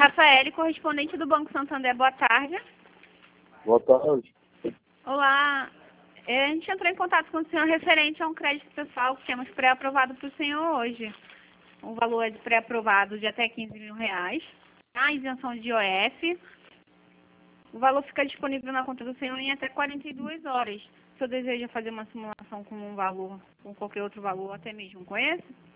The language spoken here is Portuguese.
Rafael, correspondente do Banco Santander, boa tarde. Boa tarde. Olá, a gente entrou em contato com o senhor referente a um crédito pessoal que temos pré-aprovado para o senhor hoje. O valor é de pré-aprovado de até R$15 mil, a isenção de IOF. O valor fica disponível na conta do senhor em até 42 horas. O senhor deseja fazer uma simulação com um valor, com qualquer outro valor, até mesmo com esse?